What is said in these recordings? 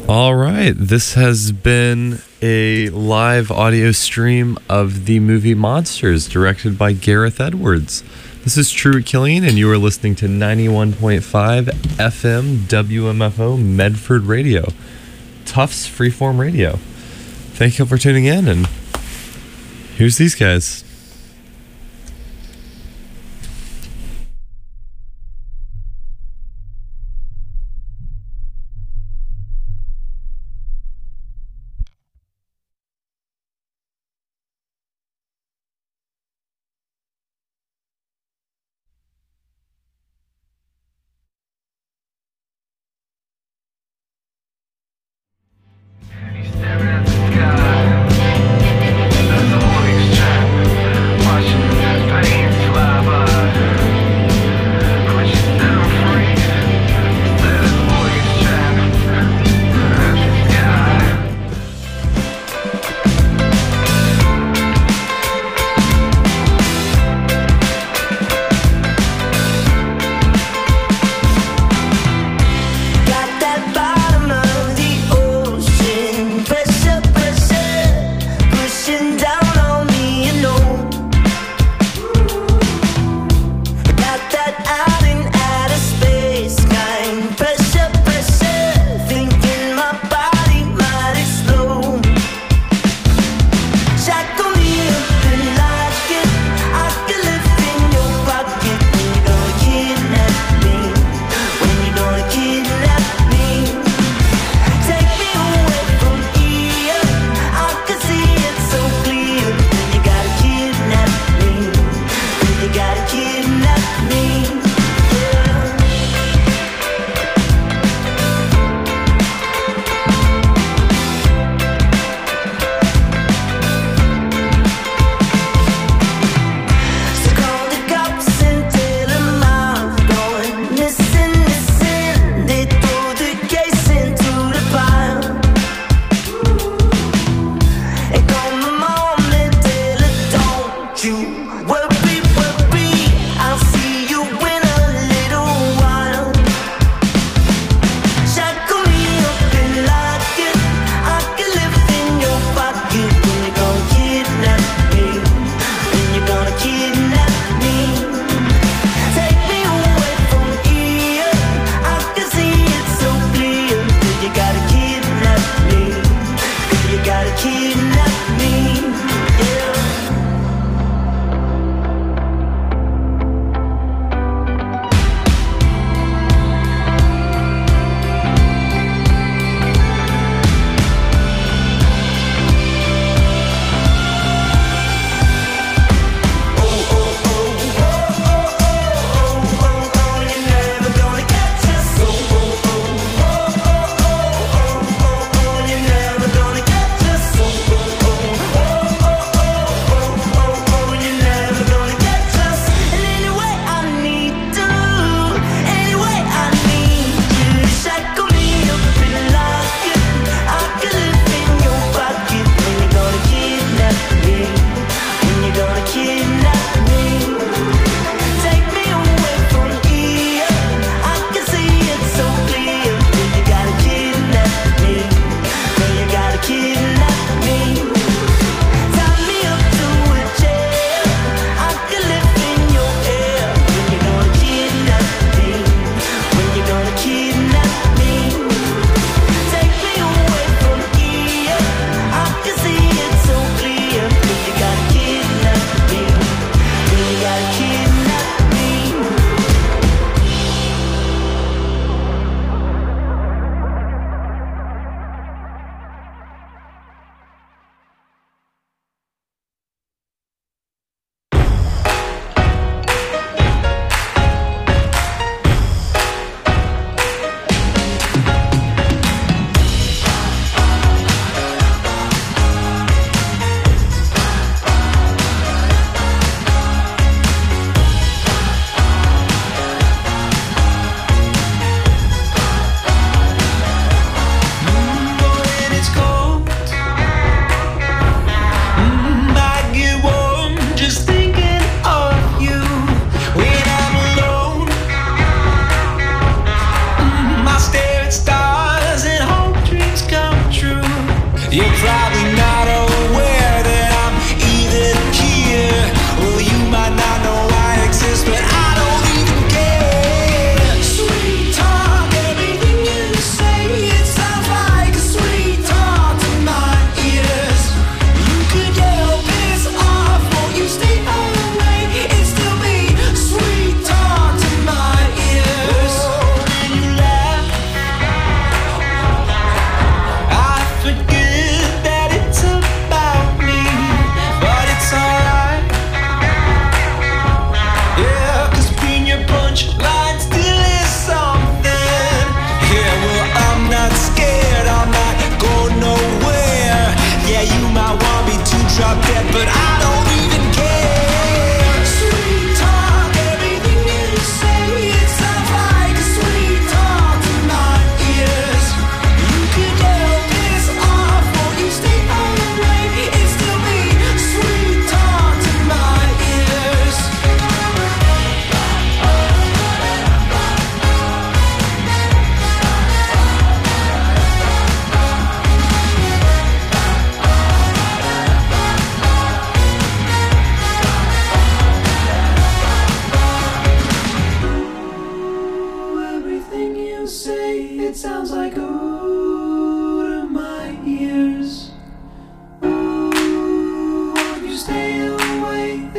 All right, this has been a live audio stream of the movie Monsters, directed by Gareth Edwards. This is Truett Killian, and you are listening to 91.5 FM WMFO Medford Radio, Tufts Freeform Radio. Thank you for tuning in, and here's these guys. Staring at the sky, there's a holding strap.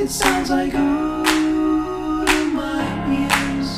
sounds like oh my ears.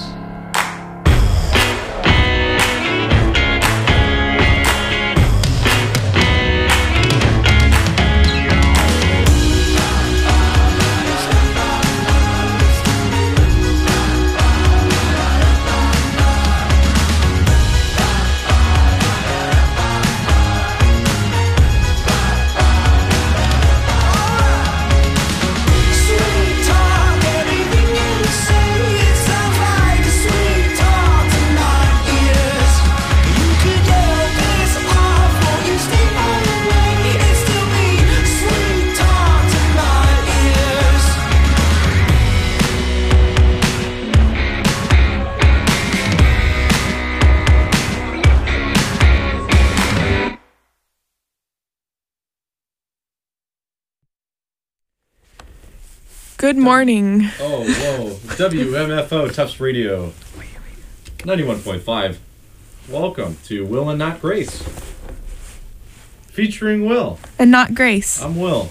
Good morning. Oh, whoa. WMFO Tufts Radio 91.5. Welcome to Will and Not Grace. Featuring Will. And not Grace. I'm Will.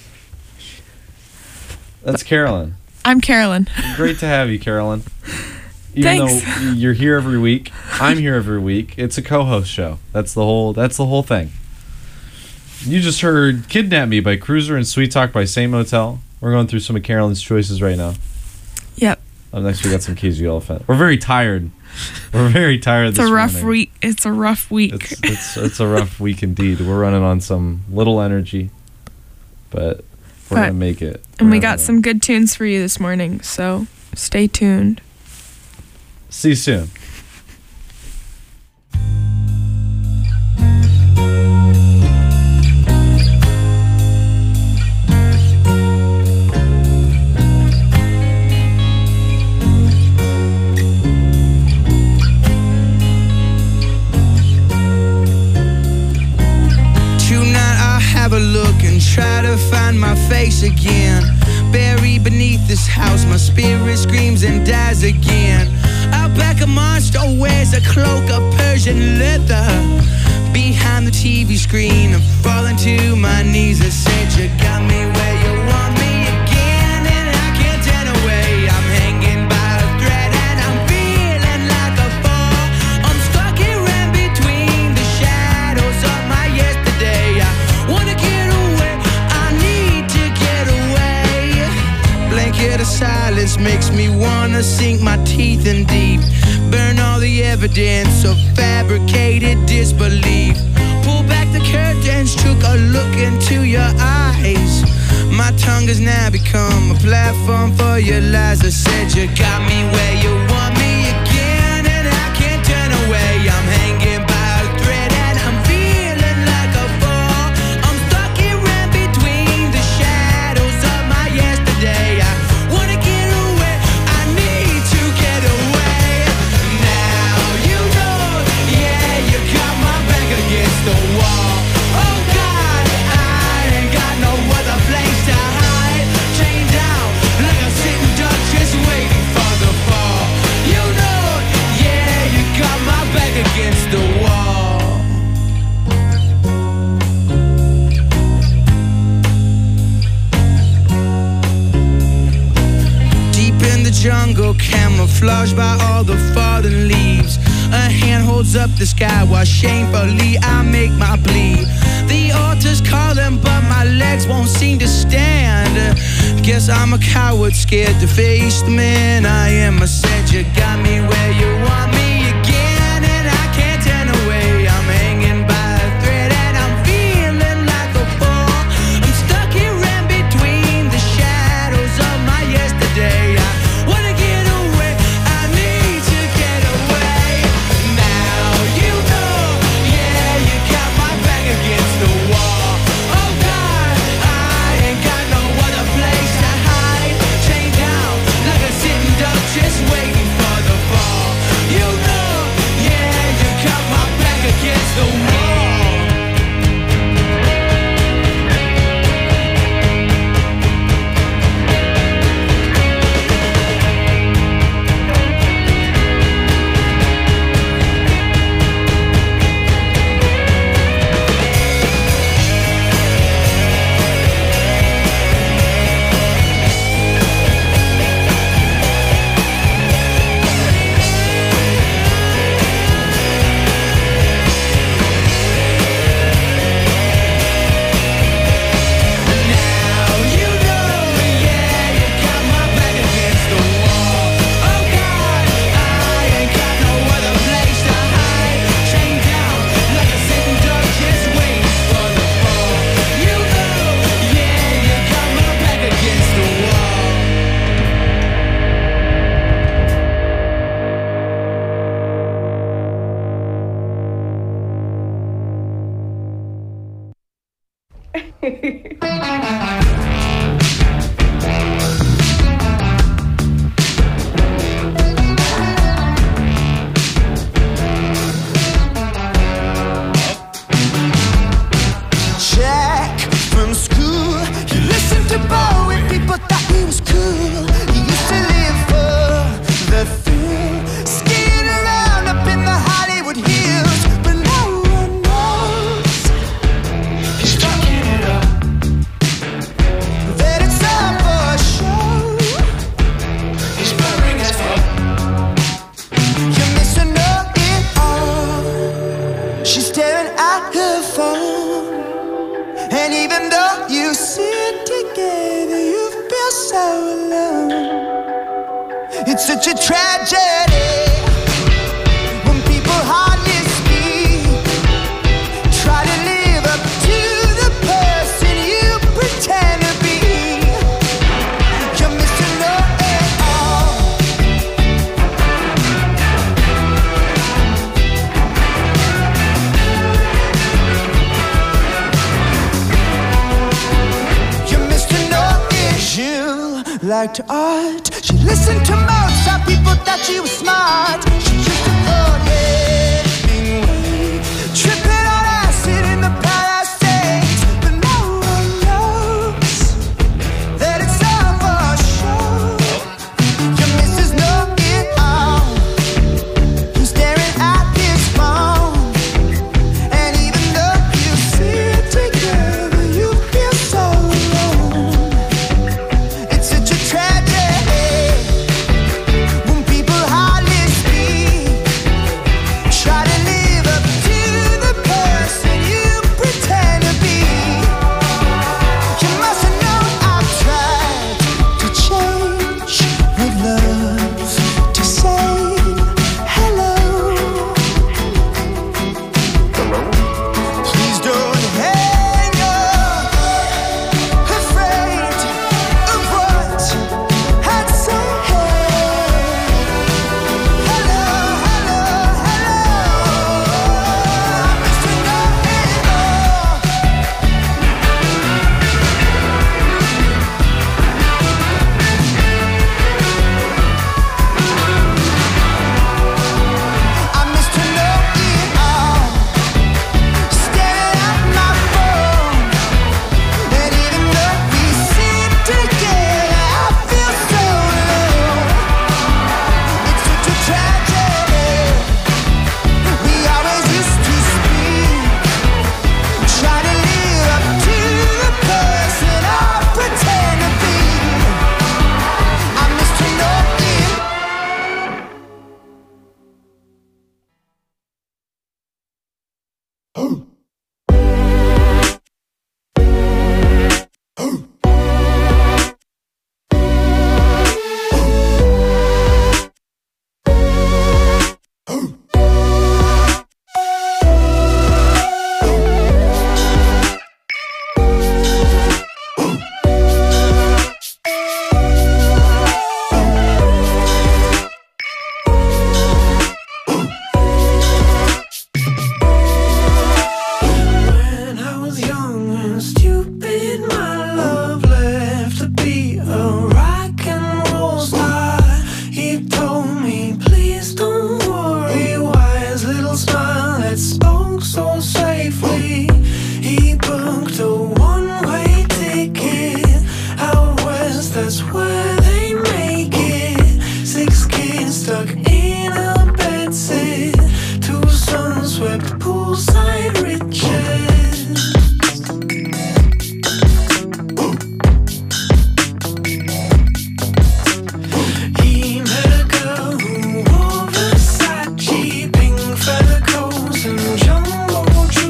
That's Carolyn. I'm Carolyn. Great to have you, Carolyn. Even Thanks. though you're here every week, I'm here every week. It's a co-host show. That's the whole thing. You just heard Kidnap Me by Cruiser and Sweet Talk by Same Motel. We're going through some of Carolyn's choices right now. Yep. Up next, we got some Keys the Elephant. We're very tired. We're very tired It's this a rough morning. week. It's a rough week. It's a rough week indeed. We're running on some little energy, but we're going to make it. And we got some good tunes for you this morning, so stay tuned. See you soon. A look and try to find my face again. Buried beneath this house, my spirit screams and dies again. Out back, a monster wears a cloak of Persian leather. Behind the TV screen, I'm falling to my knees. I said you got me where you want me again, and I can't turn away. I'm hanging by a thread and I'm feeling like a fall. I'm stuck here in between the shadows of my yesterday. I wanna get away, I need to get away. Blanket of silence makes me wanna sink my teeth in deep. Burn all the evidence of fabricated disbelief. Pull back the curtains, took a look into your eyes. My tongue has now become a platform for your lies. I said you got me where you want me again, and I can't turn away. I'm hanging by a thread and I'm feeling like a fall. I'm stuck here in between the shadows of my yesterday. I wanna get away, I need to get away. Now you know, yeah, you got my back against the wall. Oh God, I ain't got no other place to hide. Chained down like a sitting duck, just waiting for the fall. You know, yeah, you got my back against the wall. Deep in the jungle, camouflaged by all the fallen leaves. A hand holds up the sky while shamefully I make my plea. The altar's calling, but my legs won't seem to stand. Guess I'm a coward, scared to face the man I am. I said you got me where you want me again, and I can't turn away. I'm hanging by a thread and I'm feeling like a fall. I'm stuck here in between the shadows of my yesterday. I wanna get away, I need to get away. Now you know, yeah, you got my back against the wall. Oh God, I ain't got no other place to hide. Chained down like a sitting duck, just waiting for the fall. You know, yeah, you got my back against the wall. Jack from school, he listened to Bowie, people thought he was cool. He used to live for the thrill, skiing around up in the Hollywood Hills, but no one knows he's fucking it up, that it's all for a show. He's boring as fuck. You're missing out it all. She's staring at her phone, and even though you sit together, you feel so alone. It's such a tragedy when people hardly speak, try to live up to the person you pretend to be. You're missing out it all. You're missing out it. Jill liked art. She listened to Mozart. People thought she was smart. She used to throw Hemingway, tripping on acid in the Palisades, but no one knows that it's all for a show. Your missus know it all. He's staring at his phone, and even though you sit together, you feel so alone. It's such a tragedy when people hardly speak, try to live up to the person you pretend to be. You mustn't know I've tried to change with love, to say hello. Please don't hang up, afraid of what I'd say. Hello, hello, hello. Mr. I'm Mr. Know-it-all, staring at my phone, and even though we sit together, I feel so alone. It's such a tragedy. We always used to speak, try to live up to the person I pretend to be. I'm Mr. Know-it-all. When I was young and stupid, my love left to be a rock and roll star. He told me, please don't worry, wise little smile that spoke so safely. He booked a one-way ticket out west, that's where they make it. 6 kids stuck in a bedsit, 2 sons swept poolside riches. He met a girl who wore Versace, pink feather coats and jumbo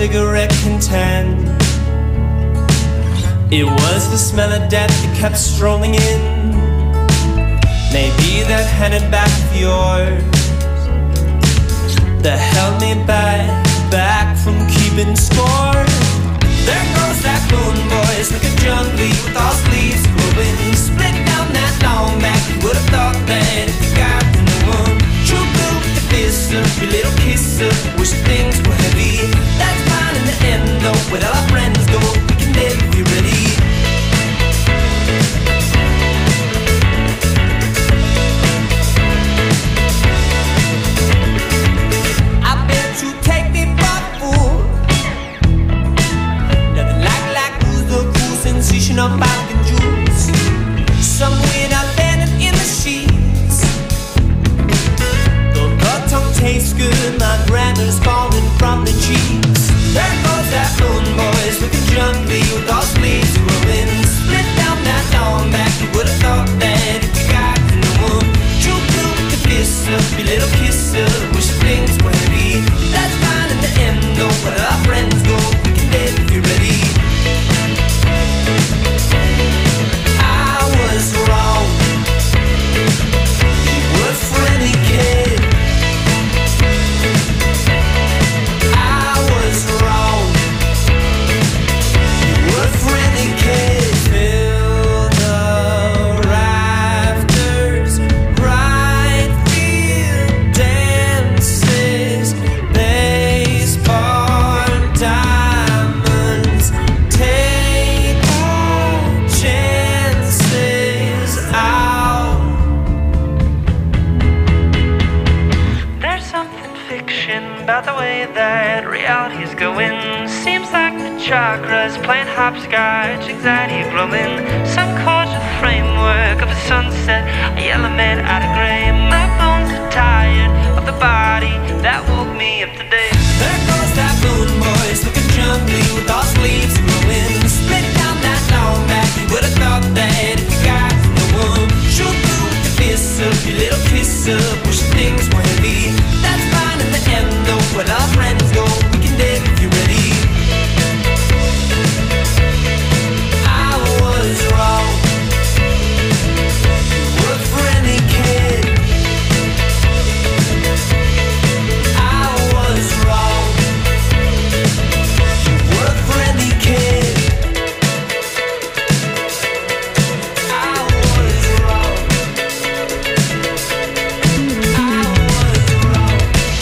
cigarette contend. It was the smell of death that kept strolling in. Maybe that handed back of yours that held me back from keeping score. There goes that moon, boys, looking jungly with all sleeves growing. Split down that long back, you would have thought that if you got to know one. True blue with the fist up, your little kiss up, wish things were heavy. That's fine in the end though, where all our friends go, we can live if you're ready. Of Balkan Jews, somewhere I landed in the sheets. Though the tongue tastes good, my grammar's falling from the cheeks. There goes that moon, boys, looking jungly with all sleeves growing. Split down that long back, you would have thought that if you got to know one. True blue with the fist up, your little kiss up, wish things were heavy. That's fine in the end though, where our friends go, we can live if you're ready. I was wrong. You were a friendly kid. I was wrong. You were a friendly kid. Fill the rafters, right field dances, baseball diamonds, table chances out. There's something fiction about the way that reality's going. Seems like the chakras playing hopscotch, anxiety growing. Some cordial framework of a sunset, a yellow man out of gray. My bones are tired of the body that woke me up today. There goes that moon, boys, looking jungly with all sleeves growing. Split down that long back, you would have thought that if you got no one. True blue with the fist up, your little kiss up, wish things were heavy. That's fine in the end though, where our friends go, we can live if you're ready. I was wrong. You were a friendly kid. I was wrong. You were a friendly kid. I was wrong. I was wrong.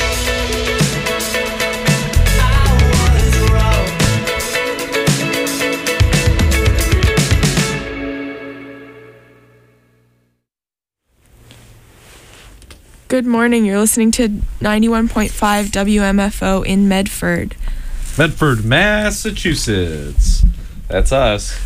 Good morning. You're listening to 91.5 WMFO in Medford. Medford, Massachusetts. That's us.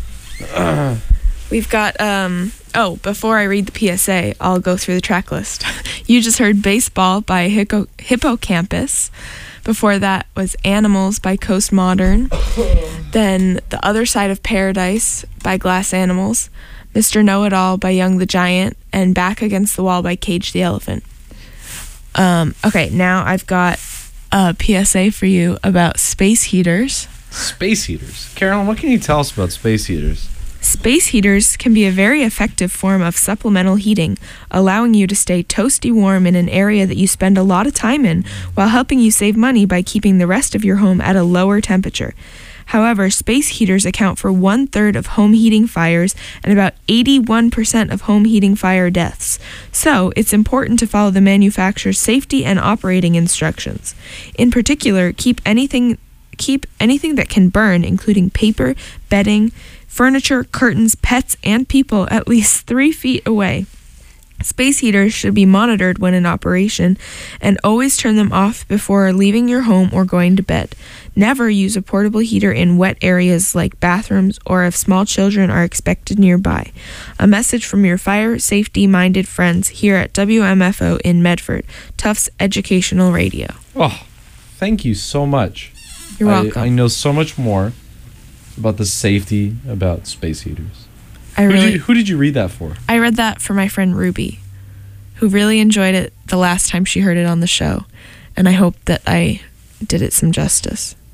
We've got, before I read the PSA, I'll go through the track list. You just heard Baseball by Hippocampus. Before that was Animals by Coast Modern. Then The Other Side of Paradise by Glass Animals. Mr. Know-It-All by Young the Giant, and Back Against the Wall by Cage the Elephant. Okay, now I've got a PSA for you about space heaters. Space heaters. Carolyn, what can you tell us about space heaters? Space heaters can be a very effective form of supplemental heating, allowing you to stay toasty warm in an area that you spend a lot of time in, while helping you save money by keeping the rest of your home at a lower temperature. However, space heaters account for 1/3 of home heating fires and about 81% of home heating fire deaths. So, it's important to follow the manufacturer's safety and operating instructions. In particular, keep anything that can burn, including paper, bedding, furniture, curtains, pets, and people, at least 3 feet away. Space heaters should be monitored when in operation, and always turn them off before leaving your home or going to bed. Never use a portable heater in wet areas like bathrooms or if small children are expected nearby. A message from your fire safety-minded friends here at WMFO in Medford, Tufts Educational Radio. Oh, thank you so much. You're welcome. I know so much more about the safety about space heaters. Who did you read that for? I read that for my friend Ruby, who really enjoyed it the last time she heard it on the show, and I hope that I did it some justice.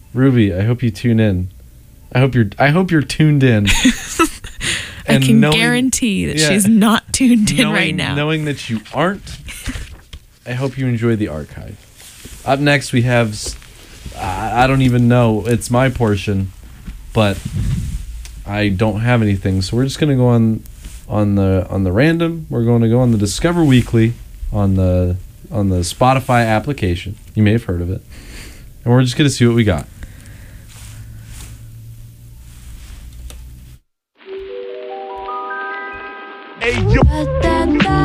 Ruby, I hope you tune in. I hope you're tuned in. I can guarantee that she's not tuned in right now. Knowing that you aren't, I hope you enjoy the archive. Up next, we have, I don't even know, it's my portion, but I don't have anything, so we're just going to go on the random. We're going to go on the Discover Weekly on the Spotify application. You may have heard of it. And we're just going to see what we got. Hey, yo.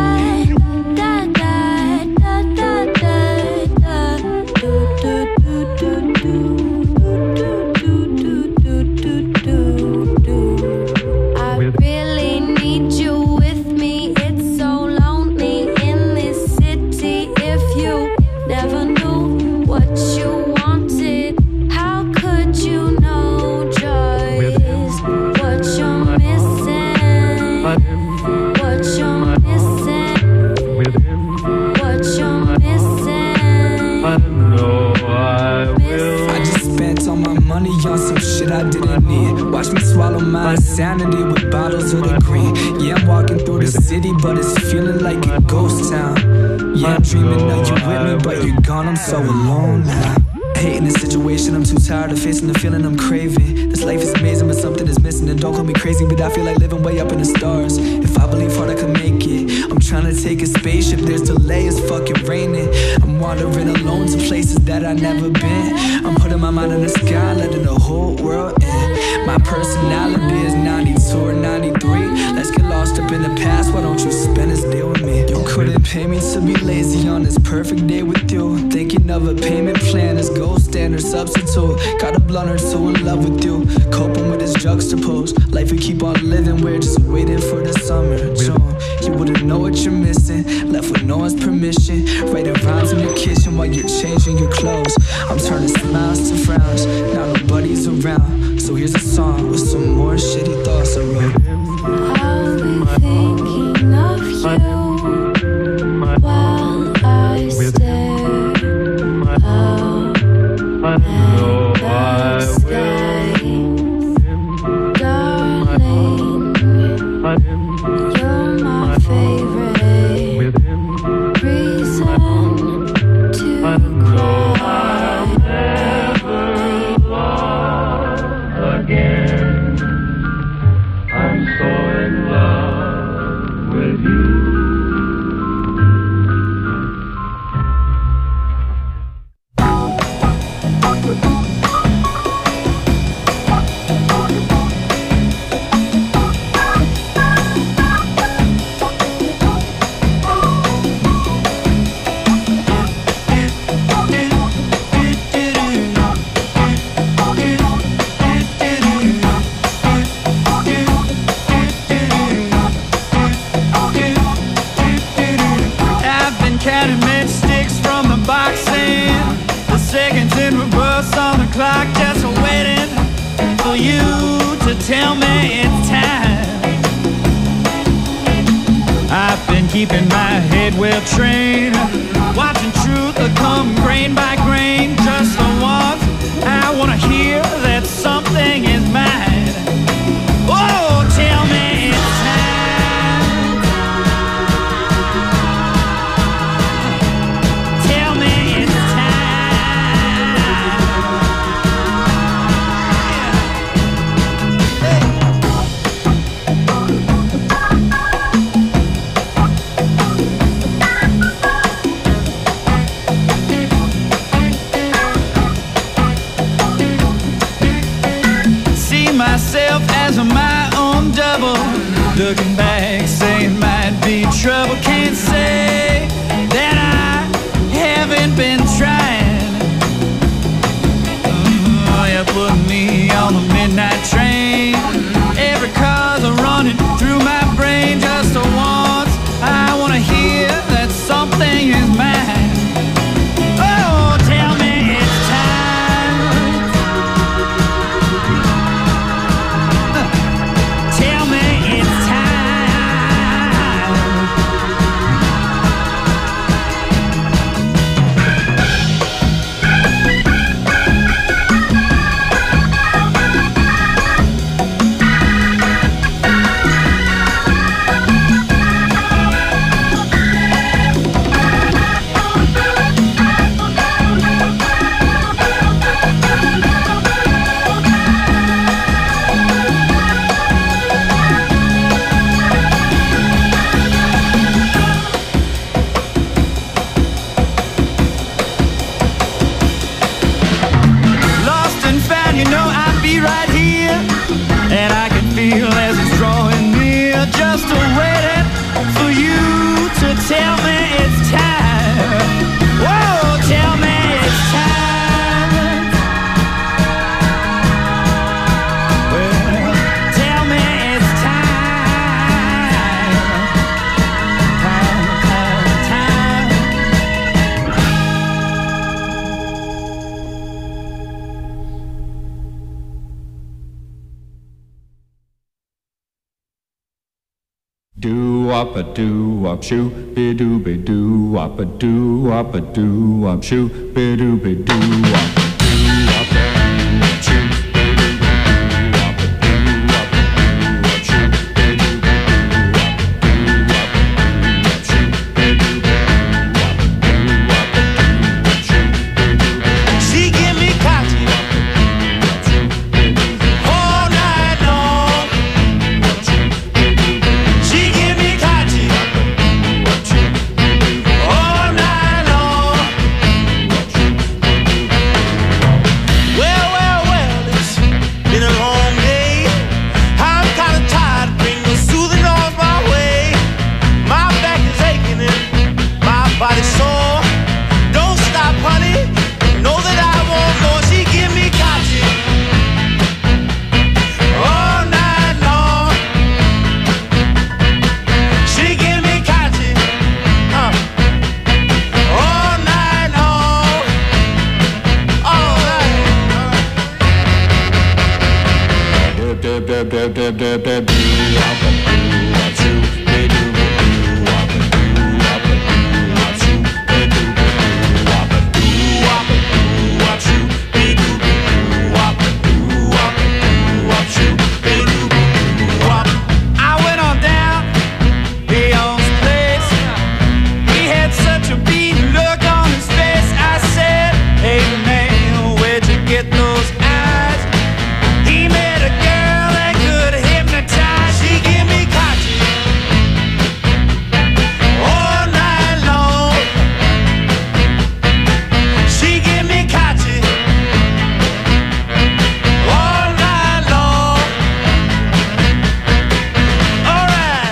I really need you with me. It's so lonely in this city. If you never knew what you wanted, how could you know joy is what you're missing? What you're missing? What you're missing? I just spent all my money on some shit I didn't need. Watch me swallow my insanity with bottles of the green. Yeah, I'm walking through the city, but it's feeling like a ghost town. Yeah, I'm dreaming of you with me, but you're gone, I'm so alone now. Hating the situation, I'm too tired of facing the feeling I'm craving. This life is amazing, but something is missing. And don't call me crazy, but I feel like living way up in the stars. If I believe hard, I can make it. I'm trying to take a spaceship, there's delay, it's fucking raining. I'm wandering alone to places that I've never been. I'm putting my mind in the sky, letting the whole world in. My personality is 92 or 93. Let's get lost up in the past, why don't you spend this day with me? You couldn't pay me to be lazy on this perfect day with you. Thinking of a payment plan is gold standard substitute. Got a blunt or two in love with you. Coping with this juxtaposed life we keep on living, we're just waiting for the summer June. You wouldn't know what you're missing, left with no one's permission. Writing rhymes in your kitchen while you're changing your clothes. I'm turning smiles to frowns, now nobody's around. So here's a song with some more shitty thoughts I wrote. I'll be thinking of you while I stare out at the sky. Darling, you're my favorite reason to cry. Tell me it's time. I've been keeping my head well trained, watching truth come grain by grain. Just for once, I wanna hear that something is mine. Oh, tell me it's time. Tell me it's time. Looking back, saying might be trouble. Can't say that I haven't been trying. You put me on the midnight train. Every car's running through my brain. Just once, I wanna hear that something is mine. Oh, tell me it's time. Tell me it's time. wop a doo wop shoo be doo be doo wop a doo wop a doo wop shoo be doo be doo wop a doo wop a doo wop shoo be doo be doo wop a doo wop a doo wop shoo be doo be doo wop a doo wop a doo wop shoo be doo be doo wop a doo wop a doo wop shoo be doo be doo. She give me cocky all night long. She give me cocky all night long. Well, well, well, it's been a long day. I'm kinda tired, bring the soothing on my way. My back is aching and my body's sore. Don't stop, honey, know that I won't go. She give me cocky all night long. She give me cocky all night long. All night. Dib dib dib dib dib dib doo wop a doo wop shoo be doo be doo wop a doo wop a doo wop shoo be doo be doo wop a doo wop a doo wop shoo be doo be doo wop a doo wop a doo wop shoo be doo be doo wop. I went on down Leon's place. He had such a beaten look on his face. I said, hey man, where'd you get those eyes? He met a girl that could hypnotize. She give me cocky all night long. She give me cocky all night long. All right.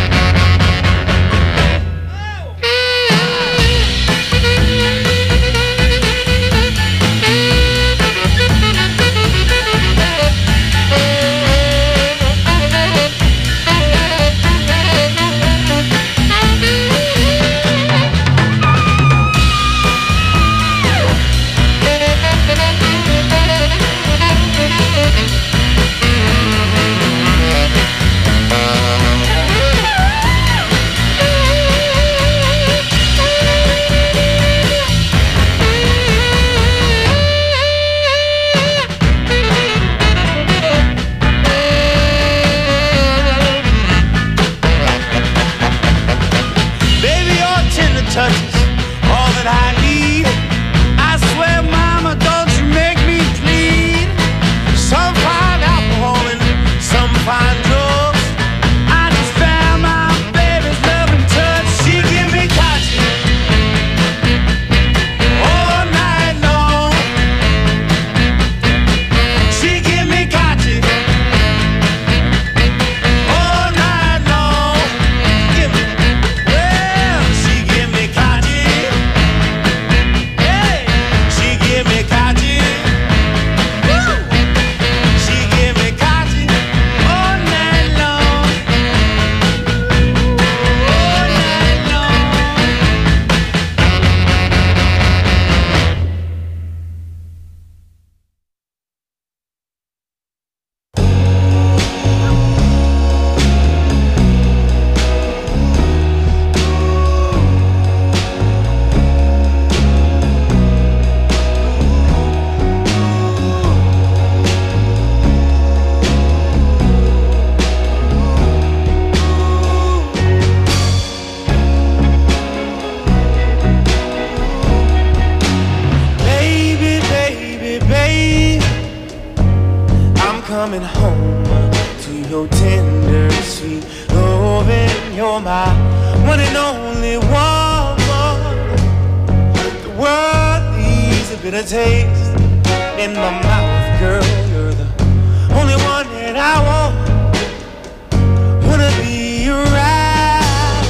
Baby, your tender touches, all that I need. I swear, mama, don't you make me plead. Some find alcohol and some find drugs. I just found my baby's loving touch. She give me cocky all night long. She give me cocky all night long. Give me. Well, she give me cocky. Hey, she give me cocky. Woo! She give me cocky all night long. All night long. Baby, baby, baby, I'm coming home to your tender, sweet loving. You're my one and only woman. The world leaves a bitter taste in my mouth, girl. You're the only one that I want. Wanna be around.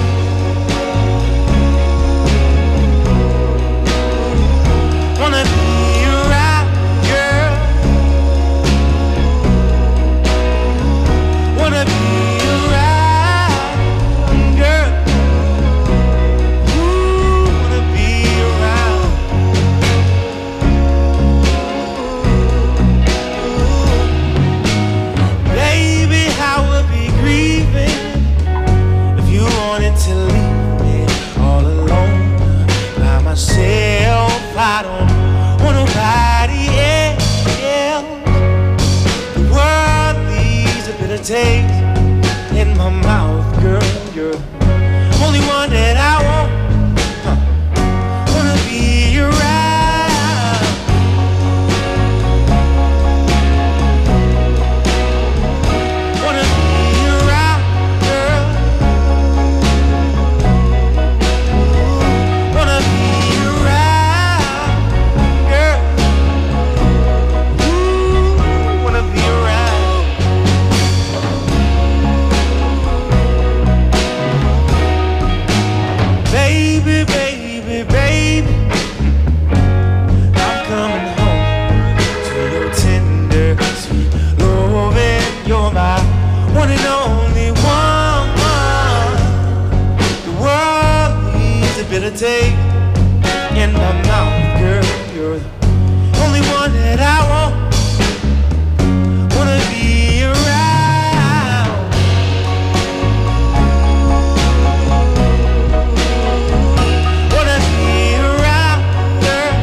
Wanna be around, girl. Wanna be around, girl. Ooh, wanna be around. in my mouth, girl. You're the only one that I want. Wanna be around. Wanna be around, girl.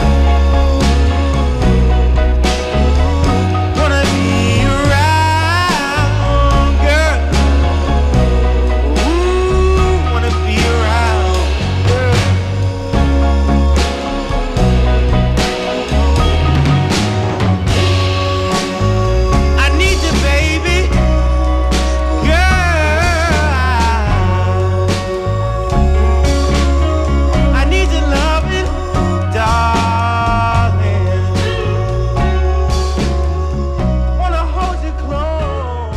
Wanna be around, girl. Ooh, wanna be around, girl. I need you, baby, girl. I need your loving, darling. Wanna hold you close.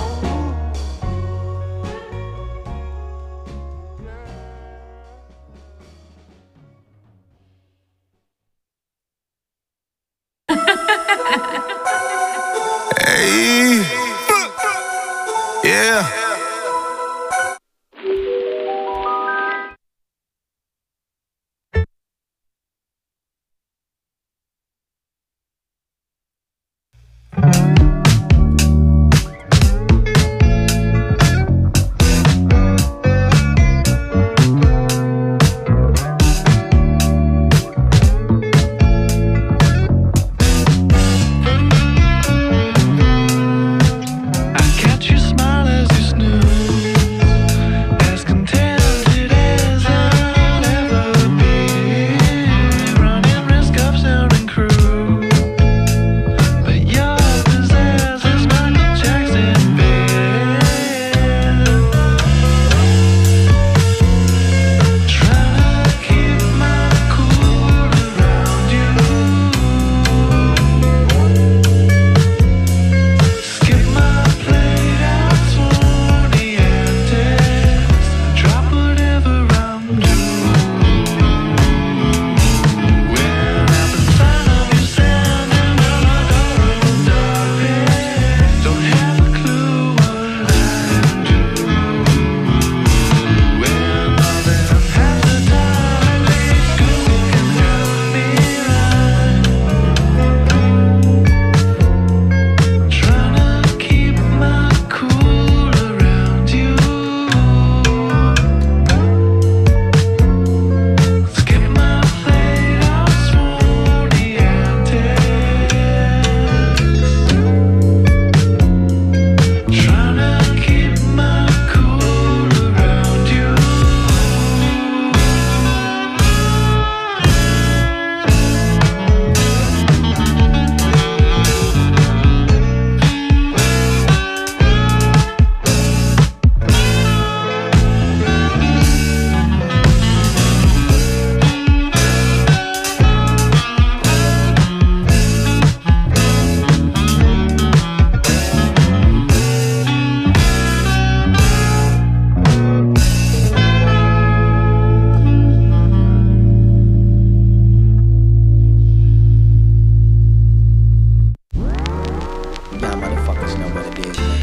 Hey, yeah. I catch your smile as you snooze, as contented as I'll ever be, running risk of sounding crude, but your pizzazz is Michael Jackson, babe. Trying to keep my cool around you. Skip my plate out, swony antics, drop whatever I'm doing. When I'm inside of you, standing on a door, darling, don't have a clue what I do. When loving half the time, please Google can help me right. Trying to keep my cool around you. Skip my plate out, swony antics. Trying to keep my cool around you. Nah, motherfuckers know what it is, man.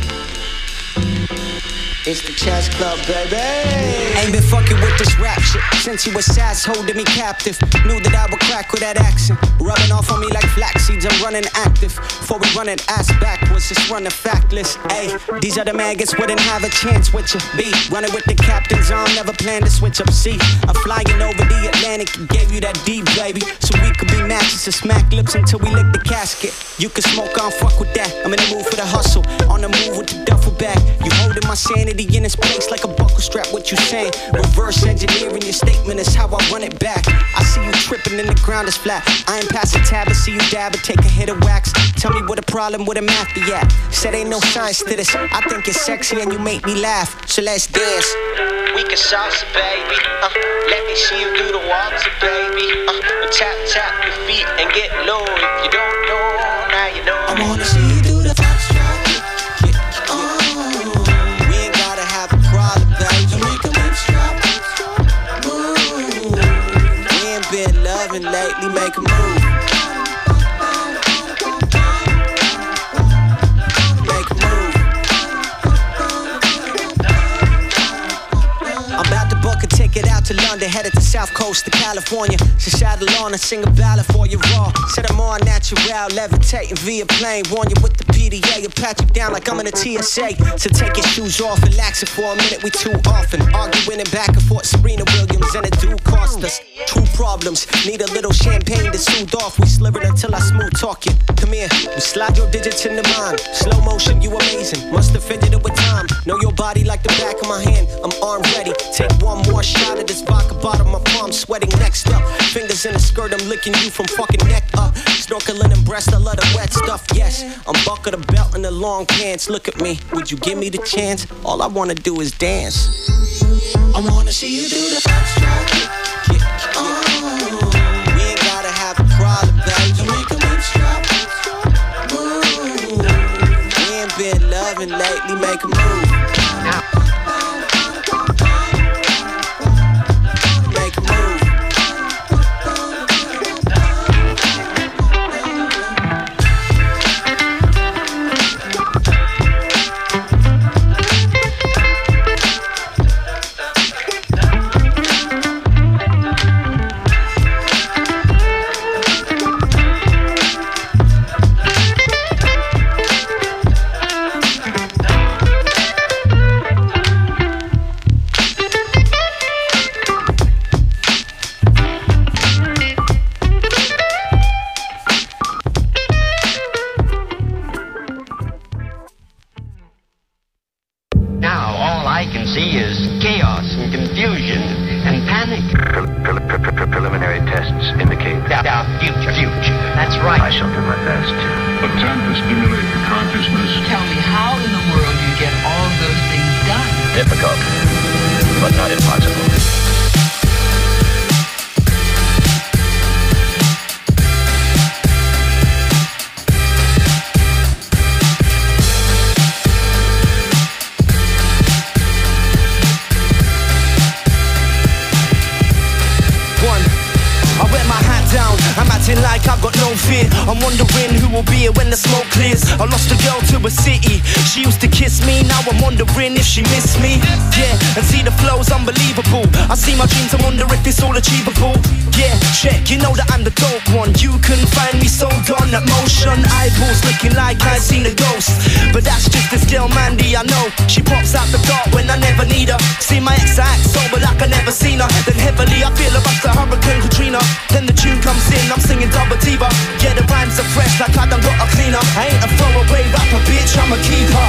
It's the Chess Club, baby. Ain't been fucking with this rap shit since you was sass holding me captive. Knew that I would crack with that accent, rubbing off on me like flax seeds. I'm running active. Before we running ass backwards, just running factless. Hey, these other maggots wouldn't have a chance with you. B, running with the captain's arm, never plan to switch up. C, I'm flying over the Atlantic and gave you that D, baby, so we could be matches and smack lips until we lick the casket. You can smoke on, fuck with that. I'm in the mood for the hustle, on the move with the duffel bag. You holding my sanity in its place like a buckle strap. What you saying? Reverse engineering your statement is how I run it back. I see you tripping and the ground is flat. I ain't pass a tab and see you dab and take a hit of wax. Tell me what the problem with the math be at. Said ain't no science to this. I think it's sexy and you make me laugh. So let's dance. We can salsa, baby. Let me see you do the waltz, baby. Tap, tap your feet and get low. If you don't know, now you know. I wanna see you do the foxtrot. We ain't gotta have a problem, baby. Make a lips drop. We ain't been loving lately. Make a move. Make a move. I'm about to book a ticket out to London, headed to South Coast to California. So shadow lawn and sing a ballad for you raw. Said I'm on natural, levitating via plane. Warn you with the PDA and pat you down like I'm in a TSA. So take your shoes off, relax it for a minute. We too often arguing and back and forth. Serena Williams and it do cost us. True problems need a little champagne to soothe off. We slivered until I smooth talk you. Come here, we slide your digits in the mind. Slow motion, you amazing. Must have fidgeted with time. Know your body like the back of my hand. I'm armed ready. Take one more shot of this vodka bottom. My palm sweating. Next up, fingers in the skirt. I'm licking you from fucking neck up. Snorkeling and breast. I love the wet stuff. Yes, I'm buckle the belt and the long pants. Look at me. Would you give me the chance? All I wanna do is dance. I wanna see you do the backstroke. Kick. We ain't gotta have a problem, baby. You make a move drop. We ain't been loving lately. Make a move. Preliminary tests indicate our future. That's right. I shall do my best to attempt to stimulate the consciousness. Tell me, how in the world do you get all those things done? Difficult, but not impossible. Like I've got no fear. I'm wondering who will be here when the smoke clears. I lost a girl to a city. She used to kiss me. Now I'm wondering if she missed me. Yeah, and see the flow's unbelievable. I see my dreams, I wonder if it's all achievable. Yeah, check, you know that I'm the dope one. You can find me so done at motion. Eyeballs looking like I've seen a ghost. But that's just this girl Mandy I know. She pops out the dark when I never need her. See my ex act sober like I never seen her. Then heavily I feel about the Hurricane Katrina. Then the tune comes in, I'm singing double diva. Yeah, the rhymes are fresh like I done got a cleaner. I ain't a throwaway rapper, bitch, I'm a keeper.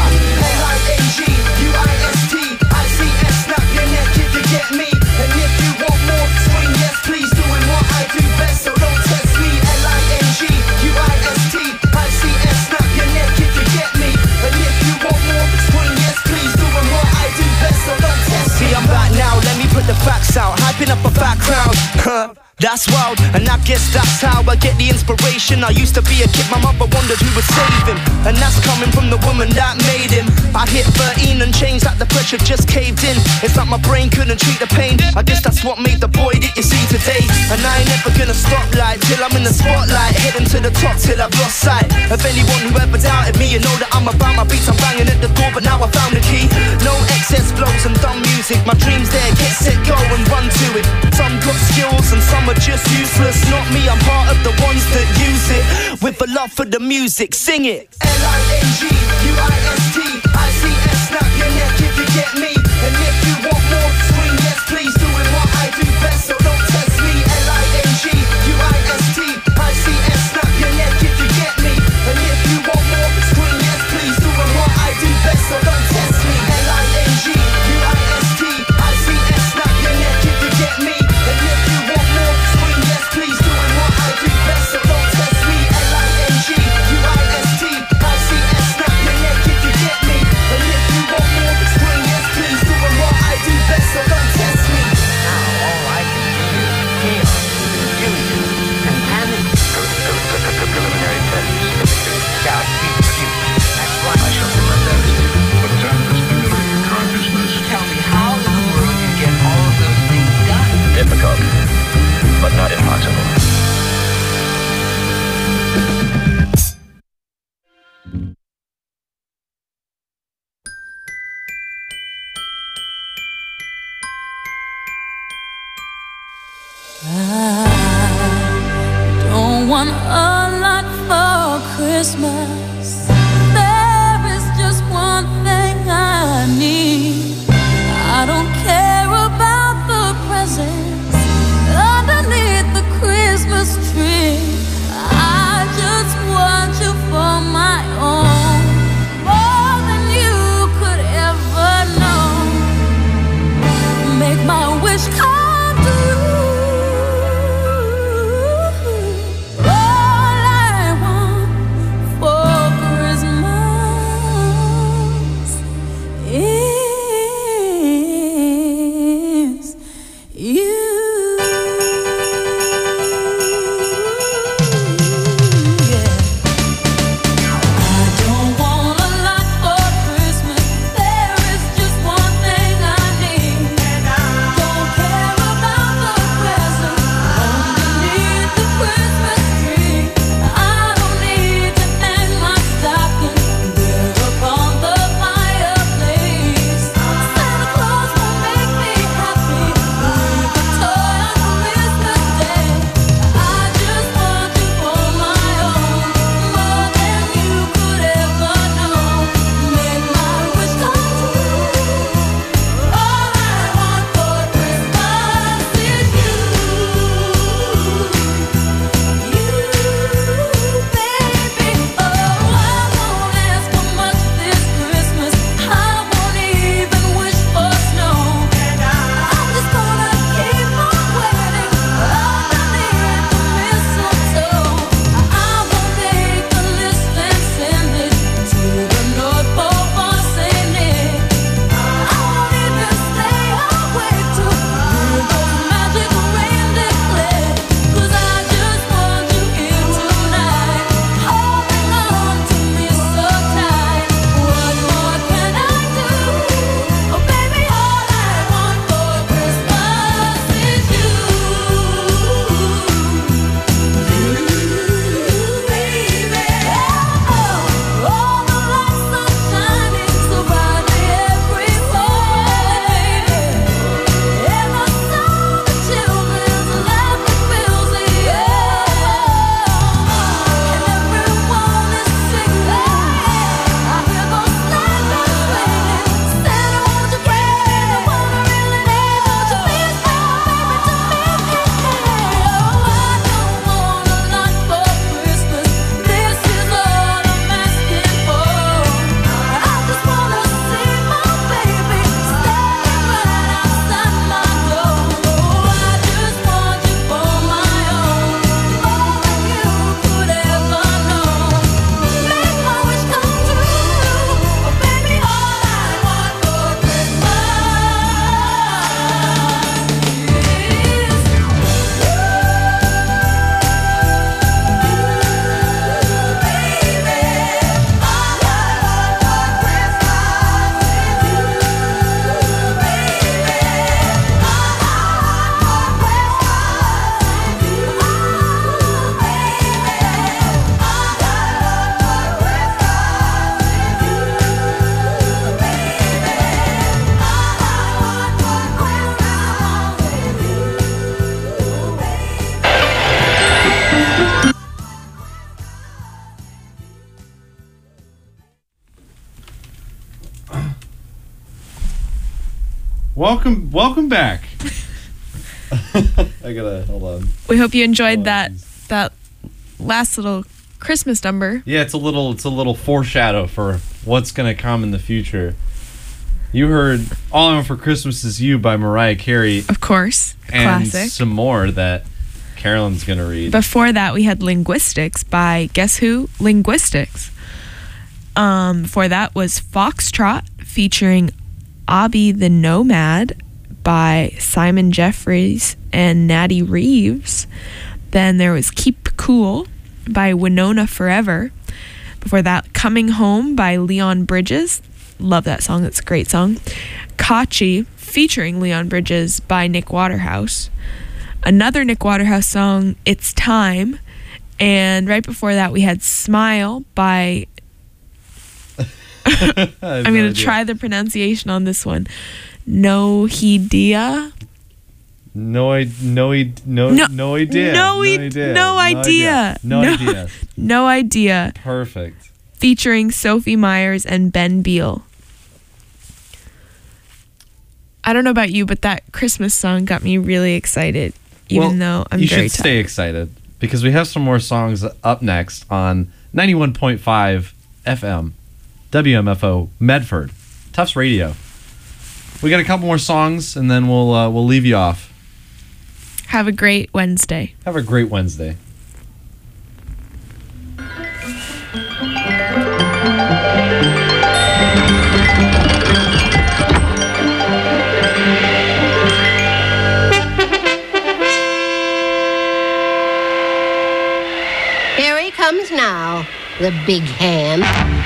L-I-N-G-U-I-S-T-I-C-S. Snap your neck if you get me. And if you want more, swing yes please. Doing what I do best, so don't test me. L-I-N-G-U-I-S-T-I-C-S. Snap your neck if you get me. And if you want more, swing yes please. Doing what I do best, so don't test me. See, I'm back now, let me put the facts out. Hyping up a background, that's wild, and I guess that's how I get the inspiration. I used to be a kid, my mother wondered who would save him. And that's coming from the woman that made him. I hit 13 and changed like the pressure just caved in. It's like my brain couldn't treat the pain. I guess that's what made the boy that you see today. And I ain't never gonna stop like till I'm in the spotlight. Heading to the top till I've lost sight of anyone who ever doubted me. You know that I'm about my beats, I'm banging at the door, but now I found the key. No excess flows and dumb music. My dreams there, get set, go and run to it. Some got skills and some are just useless. Not me, I'm part of the ones that use it. With a love for the music, sing it. L-I-N-G-U-I-S-T-I-C-S. Snap your neck if you get me. And if you want more, swing yes please. Doing what I do best, so don't test me. L-I-N-G-U-I-S-T-I-C-S. Snap your neck if you get me. And if you want more, swing yes please. Doing what I do best, so don't test me. L-I-N-G-U-I-S-T-I-C-S. Snap your neck if you get me. And if you want more, swing yes please. Doing what I do best, so don't test me. L-I-N-G-U-I-S-T-I-C-S. Snap your neck if you Christmas, there is just one thing I need. I don't care about the presents underneath the Christmas tree. I just want you for my own, more than you could ever know. Make my wish come true. All I want for Christmas is you. Welcome back. I gotta hold on. We hope you enjoyed that last little Christmas number. Yeah, it's a little foreshadow for what's gonna come in the future. You heard "All I Want for Christmas Is You" by Mariah Carey, of course, and classic. Some more that Carolyn's gonna read. Before that, we had "Linguistics" by guess who? Linguistics. Before that was "Foxtrot" featuring Abby the Nomad by Simon Jeffries and Natty Reeves. Then there was "Keep Cool" by Winona Forever. Before that, "Coming Home" by Leon Bridges. Love that song. It's a great song. "Kachi" featuring Leon Bridges by Nick Waterhouse. Another Nick Waterhouse song, "It's Time." And right before that, we had "Smile" by I'm going to try the pronunciation on this one. Nohidia. No idea. No idea. Perfect. Featuring Sophie Myers and Ben Beal. I don't know about you, but that Christmas song got me really excited, even though I'm you very should stay excited because we have some more songs up next on 91.5 FM, WMFO, Medford, Tufts Radio. We got a couple more songs, and then we'll leave you off. Have a great Wednesday. Have a great Wednesday. Here he comes now, the big hand.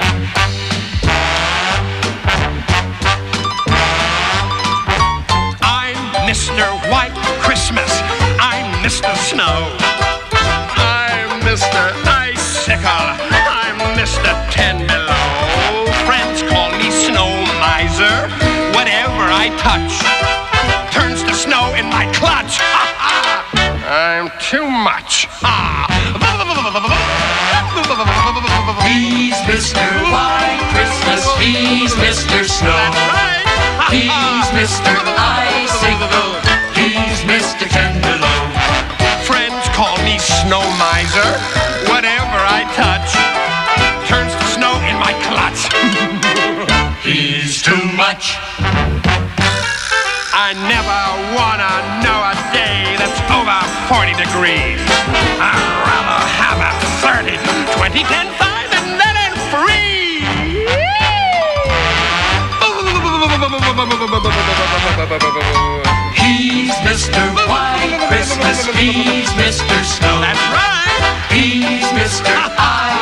I'm Mr. White Christmas. I'm Mr. Snow. I'm Mr. Icicle. I'm Mr. Ten Below. Friends call me Snow Miser. Whatever I touch turns to snow in my clutch. I'm too much. He's Mr. White Christmas. He's Mr. Snow. He's Mr. Icicle. He's Mr. Ten Below. Friends call me Snow Miser. Whatever I touch turns to snow in my clutch. He's too much. I never wanna know a day that's over 40 degrees. I'd rather have a 30, 20, 10, 5, and let it freeze. He's Mr. White Christmas. He's Mr. Snow. That's right. He's Mr.